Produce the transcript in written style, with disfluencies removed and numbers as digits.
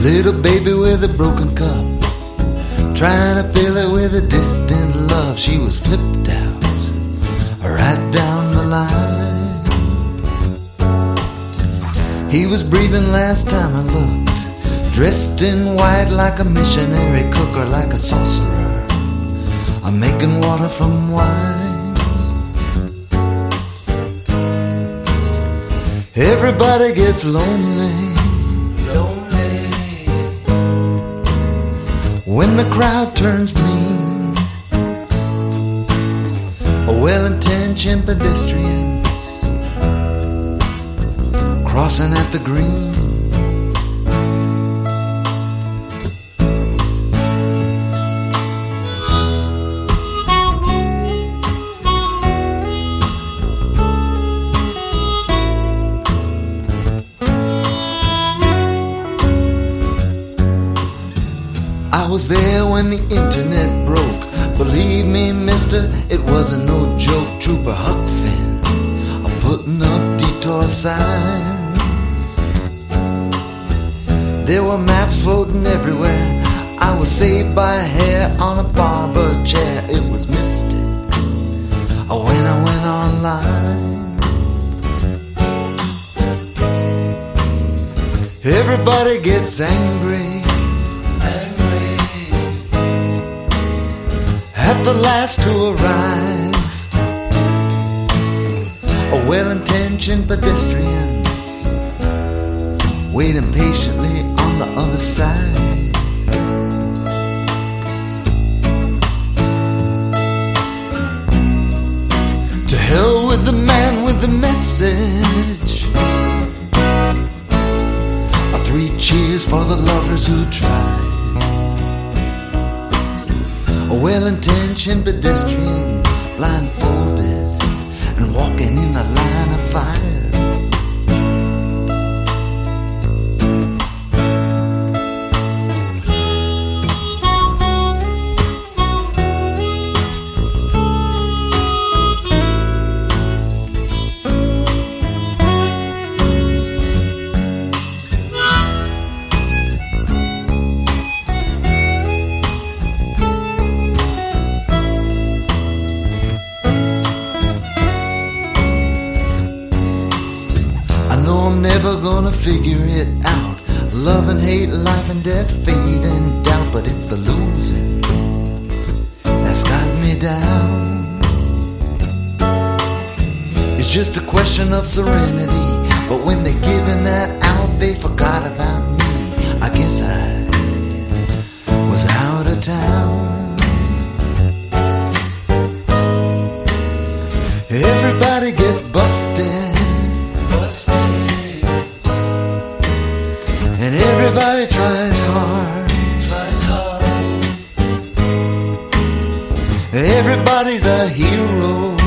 little baby with a broken cup, trying to fill it with a distant love. She was flipped out, right down the line. He was breathing last time I looked, dressed in white like a missionary cook or like a sorcerer. I'm making water from wine. Everybody gets lonely when the crowd turns mean. Well-intentioned pedestrians crossing at the green. I was there when the internet broke. Believe me, mister, it wasn't no joke. Trooper Huck Finn, I'm putting up detour signs. There were maps floating everywhere. I was saved by a hair on a barber chair. It was mystic when I went online. Everybody gets angry at the last to arrive. Well-intentioned pedestrians waiting patiently on the other side. To hell with the man with the message. 3 cheers for the lovers who tried. Well-intentioned pedestrians blindfolded and walking in a line of fire. I'm never gonna figure it out. Love and hate, life and death, fate and doubt. But it's the losing that's got me down. It's just a question of serenity. But when they're giving that out, they forgot about me. I guess I was out of town. Everybody gets busted, and everybody tries hard. Everybody's a hero